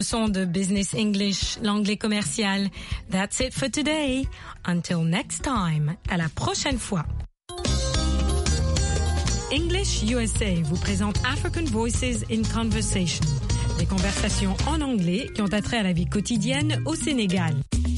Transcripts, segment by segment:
Leçon de Business English, l'anglais commercial. That's it for today. Until next time. À la prochaine fois. English USA vous présente African Voices in Conversation. Des conversations en anglais qui ont attrait à la vie quotidienne au Sénégal.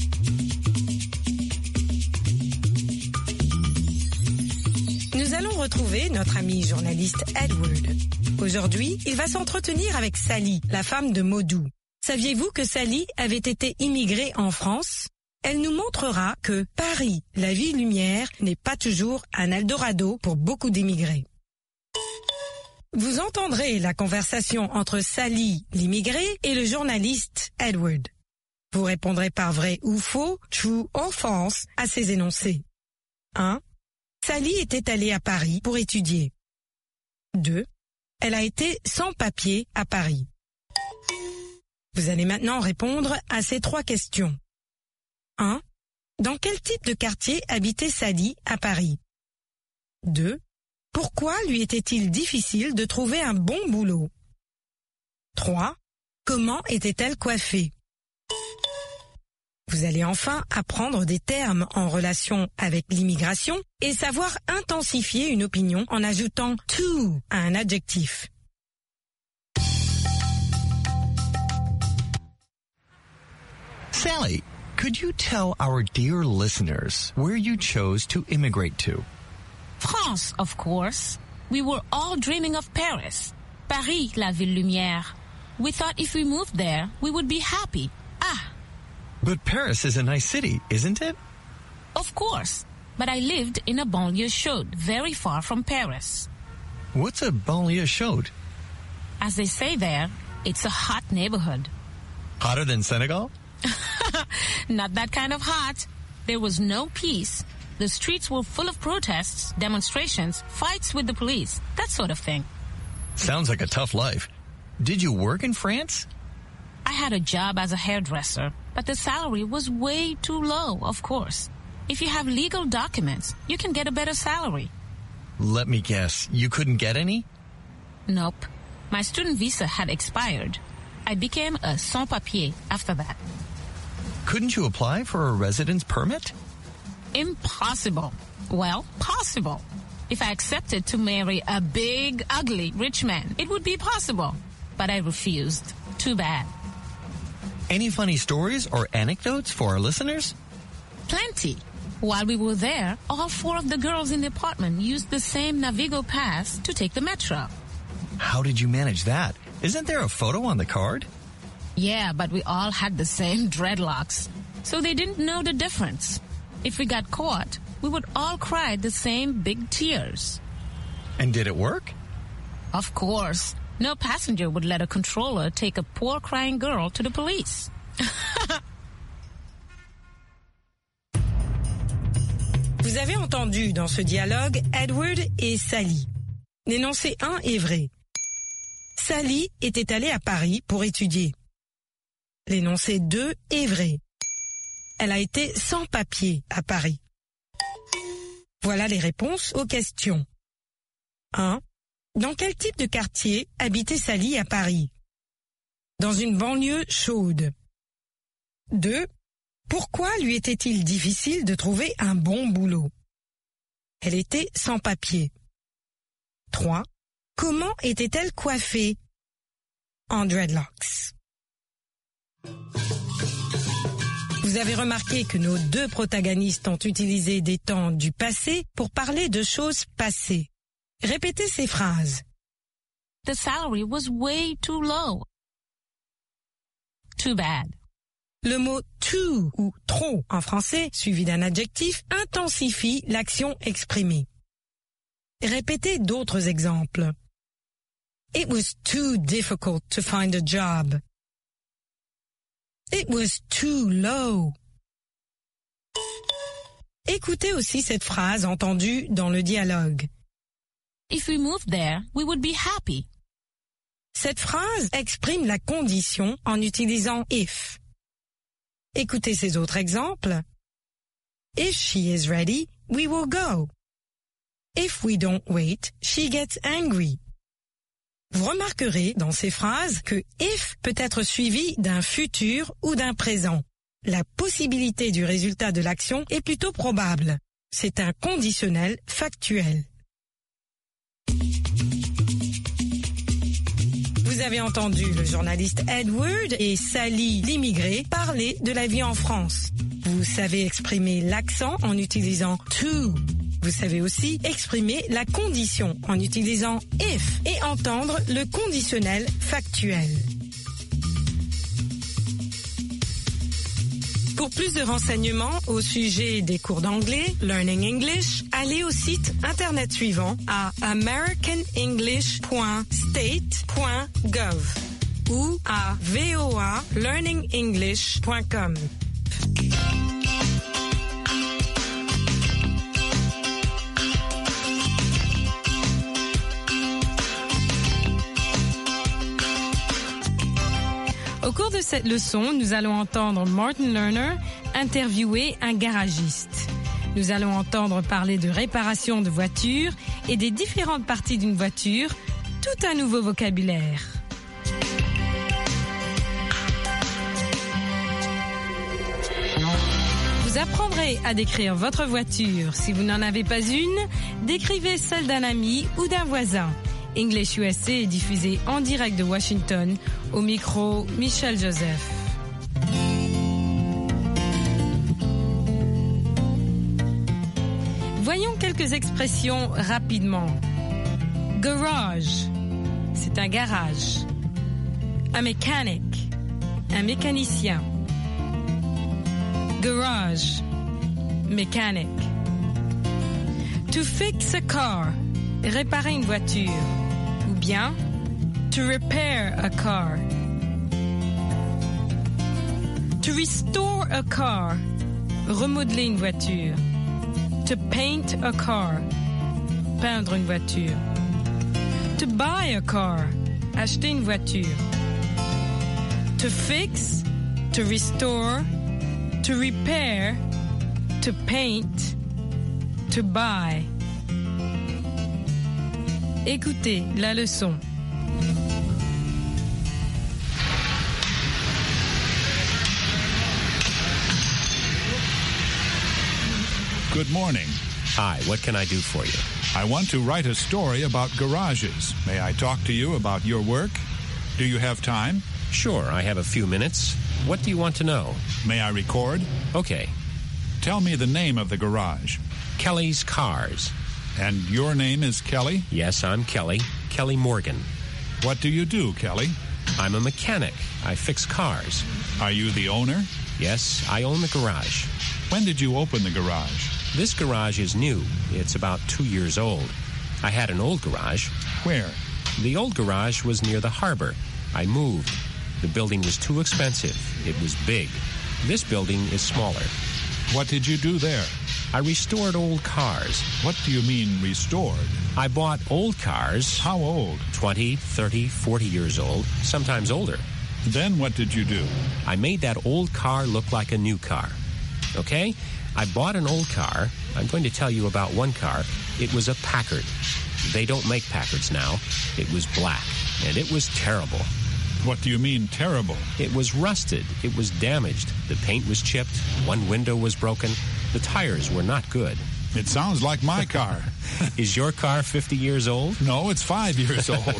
Nous allons retrouver notre ami journaliste Edward. Aujourd'hui, il va s'entretenir avec Sally, la femme de Modou. Saviez-vous que Sally avait été immigrée en France? Elle nous montrera que Paris, la ville lumière, n'est pas toujours un Eldorado pour beaucoup d'immigrés. Vous entendrez la conversation entre Sally, l'immigrée, et le journaliste Edward. Vous répondrez par vrai ou faux, true or false, à ces énoncés. 1. Sally était allée à Paris pour étudier. 2. Elle a été sans papier à Paris. Vous allez maintenant répondre à ces 3 questions. 1. Dans quel type de quartier habitait Sally à Paris? 2. Pourquoi lui était-il difficile de trouver un bon boulot? 3. Comment était-elle coiffée? Vous allez enfin apprendre des termes en relation avec l'immigration et savoir intensifier une opinion en ajoutant to à un adjectif. Sally, could you tell our dear listeners where you chose to immigrate to? France, of course. We were all dreaming of Paris. Paris, la ville lumière. We thought if we moved there, we would be happy. But Paris is a nice city, isn't it? Of course. But I lived in a banlieue chaude, very far from Paris. What's a banlieue chaude? As they say there, it's a hot neighborhood. Hotter than Senegal? Not that kind of hot. There was no peace. The streets were full of protests, demonstrations, fights with the police, that sort of thing. Sounds like a tough life. Did you work in France? I had a job as a hairdresser, but the salary was way too low, of course. If you have legal documents, you can get a better salary. Let me guess, you couldn't get any? Nope. My student visa had expired. I became a sans-papier after that. Couldn't you apply for a residence permit? Impossible. Well, possible. If I accepted to marry a big, ugly, rich man, it would be possible. But I refused. Too bad. Any funny stories or anecdotes for our listeners? Plenty. While we were there, all 4 of the girls in the apartment used the same Navigo pass to take the metro. How did you manage that? Isn't there a photo on the card? Yeah, but we all had the same dreadlocks, so they didn't know the difference. If we got caught, we would all cry the same big tears. And did it work? Of course. No passenger would let a controller take a poor crying girl to the police. Vous avez entendu dans ce dialogue Edward et Sally. L'énoncé 1 est vrai. Sally était allée à Paris pour étudier. L'énoncé 2 est vrai. Elle a été sans papier à Paris. Voilà les réponses aux questions. 1. Dans quel type de quartier habitait Sally à Paris? Dans une banlieue chaude. 2. Pourquoi lui était-il difficile de trouver un bon boulot? Elle était sans papier. 3. Comment était-elle coiffée? En dreadlocks. Vous avez remarqué que nos 2 protagonistes ont utilisé des temps du passé pour parler de choses passées. Répétez ces phrases. The salary was way too low. Too bad. Le mot too ou trop en français, suivi d'un adjectif, intensifie l'action exprimée. Répétez d'autres exemples. It was too difficult to find a job. It was too low. Écoutez aussi cette phrase entendue dans le dialogue. If we moved there, we would be happy. Cette phrase exprime la condition en utilisant if. Écoutez ces autres exemples. If she is ready, we will go. If we don't wait, she gets angry. Vous remarquerez dans ces phrases que if peut être suivi d'un futur ou d'un présent. La possibilité du résultat de l'action est plutôt probable. C'est un conditionnel factuel. Vous avez entendu le journaliste Edward et Sally, l'immigré, parler de la vie en France. Vous savez exprimer l'accent en utilisant to. Vous savez aussi exprimer la condition en utilisant if et entendre le conditionnel factuel. Pour plus de renseignements au sujet des cours d'anglais, Learning English, allez au site internet suivant à americanenglish.state.gov ou à voalearningenglish.com. Au cours de cette leçon, nous allons entendre Martin Lerner interviewer un garagiste. Nous allons entendre parler de réparation de voitures et des différentes parties d'une voiture, tout un nouveau vocabulaire. Vous apprendrez à décrire votre voiture. Si vous n'en avez pas une, décrivez celle d'un ami ou d'un voisin. English USA est diffusé en direct de Washington, au micro Michel Joseph. Voyons quelques expressions rapidement. Garage, c'est un garage. A mechanic, un mécanicien. Garage, mécanique. To fix a car, réparer une voiture. Ou bien, to repair a car. To restore a car, remodeler une voiture. To paint a car, peindre une voiture. To buy a car, acheter une voiture. To fix, to restore, to repair, to paint, to buy. Écoutez la leçon. Good morning. Hi, what can I do for you? I want to write a story about garages. May I talk to you about your work? Do you have time? Sure, I have a few minutes. What do you want to know? May I record? Okay. Tell me the name of the garage. Kelly's Cars. And your name is Kelly? Yes, I'm Kelly. Kelly Morgan. What do you do, Kelly? I'm a mechanic. I fix cars. Are you the owner? Yes, I own the garage. When did you open the garage? This garage is new. It's about 2 years old. I had an old garage. Where? The old garage was near the harbor. I moved. The building was too expensive. It was big. This building is smaller. What did you do there? I restored old cars. What do you mean, restored? I bought old cars. How old? 20, 30, 40 years old, sometimes older. Then what did you do? I made that old car look like a new car. Okay? I bought an old car. I'm going to tell you about one car. It was a Packard. They don't make Packards now. It was black, and it was terrible. What do you mean, terrible? It was rusted. It was damaged. The paint was chipped. One window was broken. The tires were not good. It sounds like my car. Is your car 50 years old? No, it's 5 years old.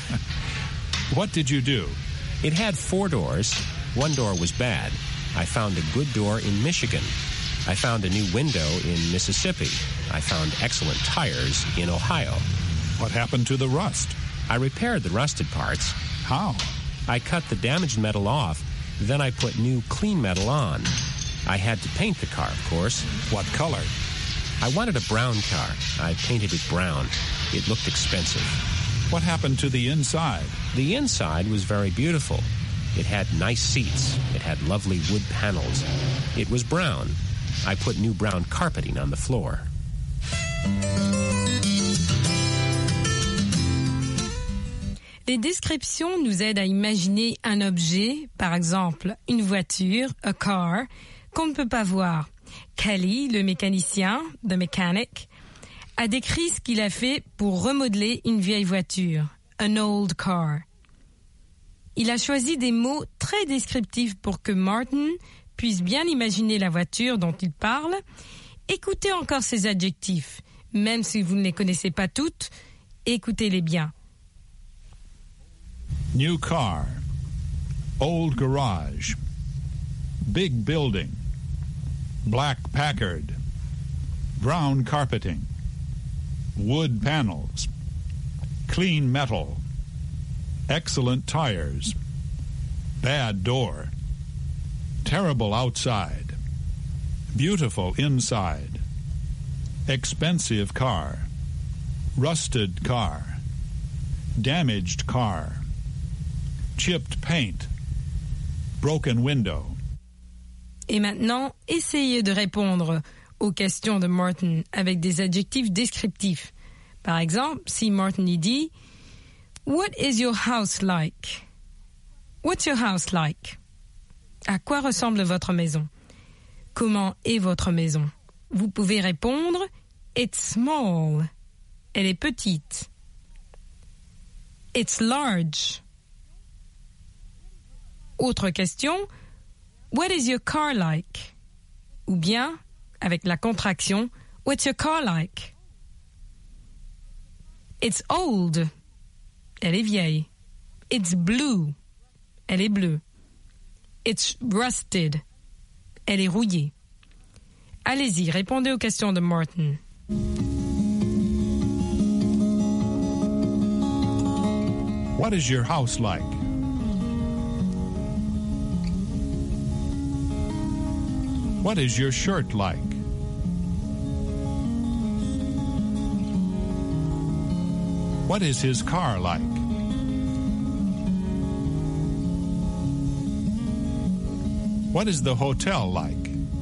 What did you do? It had 4 doors. One door was bad. I found a good door in Michigan. I found a new window in Mississippi. I found excellent tires in Ohio. What happened to the rust? I repaired the rusted parts. How? I cut the damaged metal off, then I put new clean metal on. I had to paint the car, of course. What color? I wanted a brown car. I painted it brown. It looked expensive. What happened to the inside? The inside was very beautiful. It had nice seats. It had lovely wood panels. It was brown. I put new brown carpeting on the floor. Les descriptions nous aident à imaginer un objet, par exemple une voiture, a car, qu'on ne peut pas voir. Kelly, le mécanicien, the mechanic, a décrit ce qu'il a fait pour remodeler une vieille voiture, an old car. Il a choisi des mots très descriptifs pour que Martin puisse bien imaginer la voiture dont il parle. Écoutez encore ces adjectifs. Même si vous ne les connaissez pas toutes, écoutez-les bien. New car. Old garage. Big building. Black Packard. Brown carpeting. Wood panels. Clean metal. Excellent tires. Bad door. Terrible outside. Beautiful inside. Expensive car. Rusted car. Damaged car. Chipped paint. Broken window. Et maintenant, essayez de répondre aux questions de Martin avec des adjectifs descriptifs. Par exemple, si Martin y dit « What is your house like? » What's your house like? À quoi ressemble votre maison? Comment est votre maison? Vous pouvez répondre « It's small ». Elle est petite. « It's large ». Autre question « What is your car like? » Ou bien, avec la contraction « What's your car like? » It's old. Elle est vieille. It's blue. Elle est bleue. It's rusted. Elle est rouillée. Allez-y, répondez aux questions de Martin. What is your house like? What is your shirt like? What is his car like? What is the hotel like?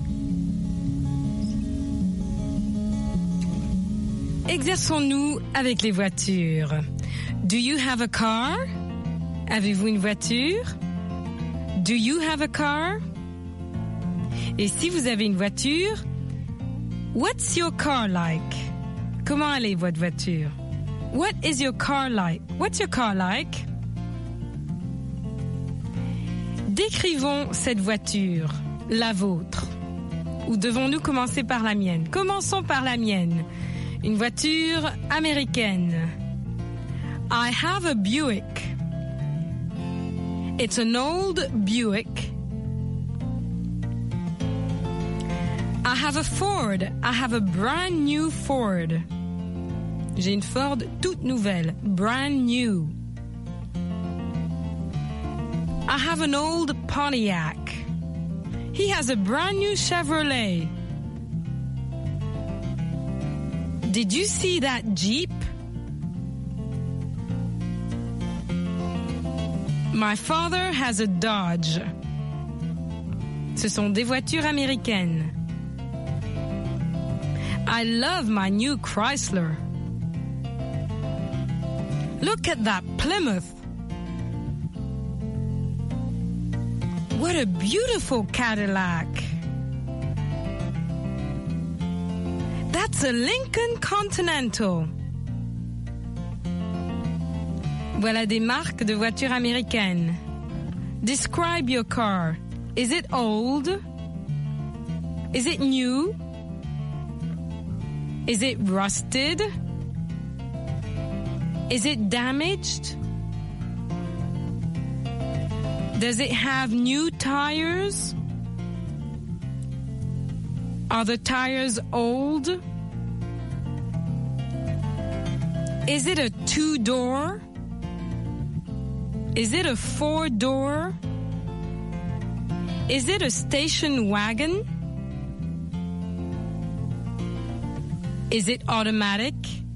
Exerçons-nous avec les voitures. Do you have a car? Avez-vous une voiture? Do you have a car? Et si vous avez une voiture, what's your car like? Comment allait votre voiture? What is your car like? What's your car like? Décrivons cette voiture, la vôtre. Ou devons-nous commencer par la mienne? Commençons par la mienne. Une voiture américaine. I have a Buick. It's an old Buick. I have a Ford. I have a brand new Ford. J'ai une Ford toute nouvelle, brand new. I have an old Pontiac. He has a brand new Chevrolet. Did you see that Jeep? My father has a Dodge. Ce sont des voitures américaines. I love my new Chrysler. Look at that Plymouth. What a beautiful Cadillac. That's a Lincoln Continental. Voilà des marques de voitures américaines. Describe your car. Is it old? Is it new? Is it rusted? Is it damaged? Does it have new tires? Are the tires old? Is it a 2-door? Is it a 4-door? Is it a station wagon? Is it automatic?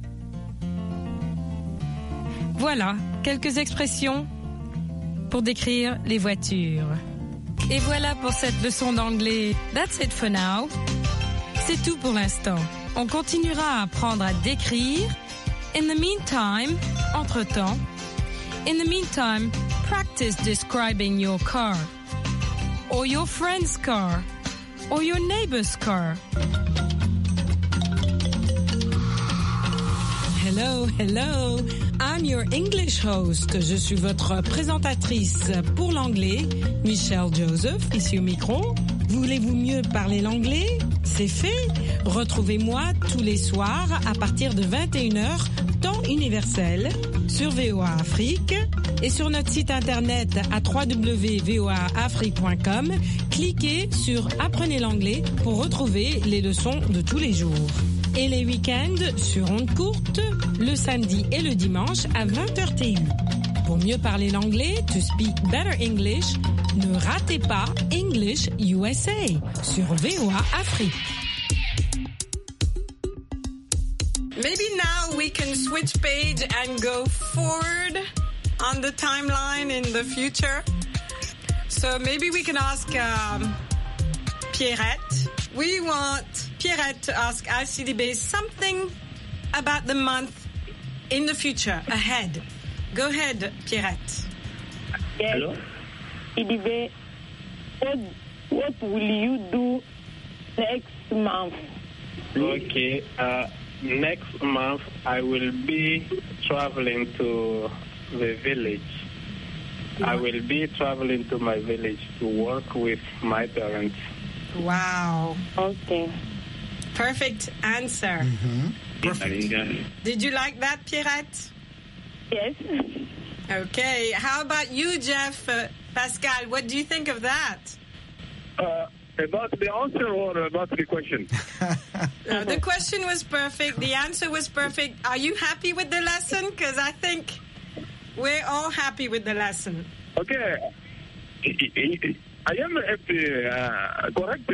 Voilà, quelques expressions pour décrire les voitures. Et voilà pour cette leçon d'anglais. That's it for now. C'est tout pour l'instant. On continuera à apprendre à décrire. In the meantime, entre-temps, in the meantime, practice describing your car, or your friend's car, or your neighbor's car. Hello, hello. I'm your English host. Je suis votre présentatrice pour l'anglais, Michelle Joseph, ici au micro. Voulez-vous mieux parler l'anglais? C'est fait. Retrouvez-moi tous les soirs à partir de 21h, temps universel, sur VOA Afrique et sur notre site internet à www.voaafrique.com. Cliquez sur Apprenez l'anglais pour retrouver les leçons de tous les jours. Et les week-ends sur ondes courtes, le samedi et le dimanche à 20h TU. Pour mieux parler l'anglais, to speak better English, ne ratez pas English USA sur VOA Afrique. Maybe now we can switch page and go forward on the timeline in the future. So maybe we can ask Pierrette. We want Pierrette to ask Alcidibe something about the month in the future, ahead. Go ahead, Pierrette. Yes. Hello? Idibe, what will you do next month? Okay. Next month, I will be traveling to the village. I will be traveling to my village to work with my parents. Wow. Okay. Perfect answer. Mm-hmm. Perfect. Did you like that, Pierrette? Yes. Okay. How about you, Jeff? Pascal, what do you think of that? About the answer or about the question? The question was perfect. The answer was perfect. Are you happy with the lesson? Because I think we're all happy with the lesson. Okay. I am happy. Correct.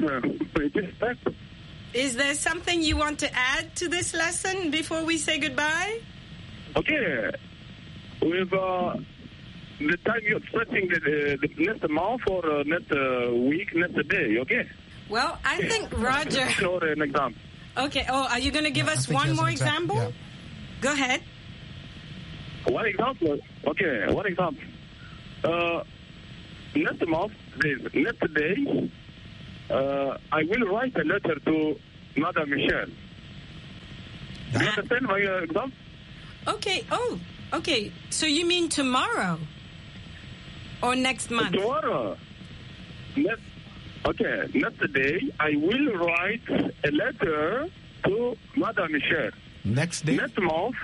Is there something you want to add to this lesson before we say goodbye? Okay. With the time you're expecting the next month or next week, next day, okay? Well, I think Roger... Or an example. Okay. Oh, are you going to give us one more example? Yeah. Go ahead. One example? Okay, one example. Next month, next day, I will write a letter to Madame Michelle. Do you understand my example? Okay. Oh, okay. So you mean tomorrow? Or next month? Tomorrow. Next day, I will write a letter to Madame Michelle. Next day? Next month,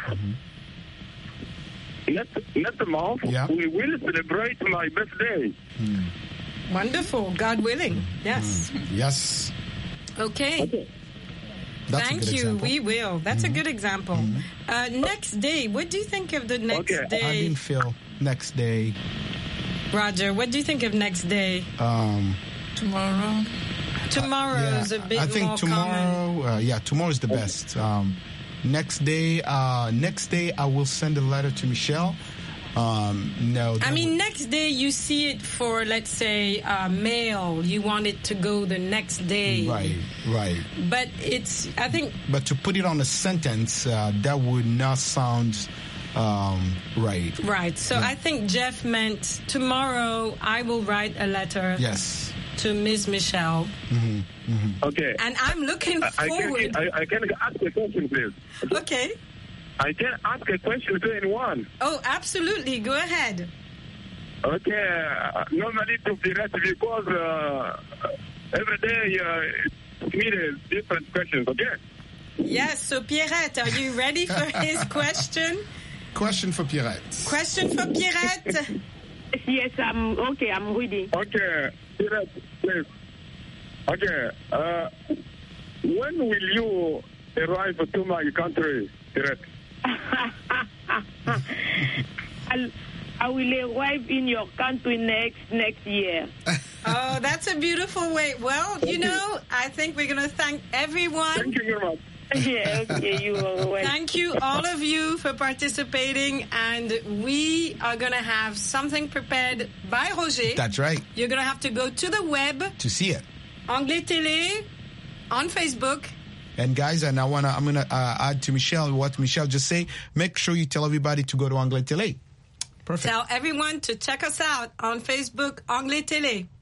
next month, Yeah. we will celebrate my birthday. Wonderful. God willing. Yes. Yes. Okay. That's Thank a good you. example. We will. That's a good example. Next day. What do you think of the next Okay. day? I didn't feel next day. Roger, what do you think of next day? Tomorrow. Tomorrow is a bit I think more tomorrow. Tomorrow is the best. Next day, I will send a letter to Michelle. No. I mean, next day you see it for, let's say, mail. You want it to go the next day. Right. But it's, I think... But to put it on a sentence, that would not sound right. Right. So I think Jeff meant tomorrow I will write a letter Yes. to Ms. Michelle. Okay. And I'm looking forward... I can ask a question, please. Okay. I can ask a question to anyone. Oh, absolutely. Go ahead. Okay. Normally to Pierrette, because every day it's me different questions, okay? Yes. So, Pierrette, are you ready for his question? Question for Pierrette. Question for Pierrette? Yes, I'm ready. Okay. Pierrette, please. Okay. When will you arrive to my country, Pierrette? I will arrive in your country next year. Oh, that's a beautiful way. Well, you know, I think we're going to thank everyone. Thank you very much. Yeah, okay, you are welcome. Thank you, all of you, for participating. And we are going to have something prepared by Roger. That's right. You're going to have to go to the web, To see it. Anglais Télé, on Facebook. And guys, I'm gonna add to Michelle what Michelle just said. Make sure you tell everybody to go to Anglais Télé. Perfect. Tell everyone to check us out on Facebook, Anglais Télé.